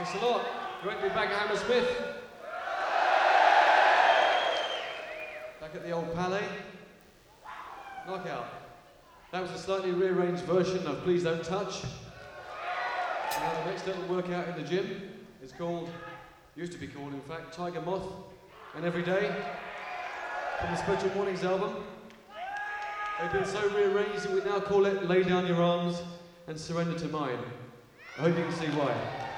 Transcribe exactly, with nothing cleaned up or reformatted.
Thanks a lot. Great to be back at Hammersmith. Back at the old Palais. Knockout. That was a slightly rearranged version of Please Don't Touch. And the next little workout in the gym is called, used to be called in fact, Tiger Moth and Every Day from the Special Mornings album. They've been so rearranged that we now call it Lay Down Your Arms and Surrender to Mine. I hope you can see why.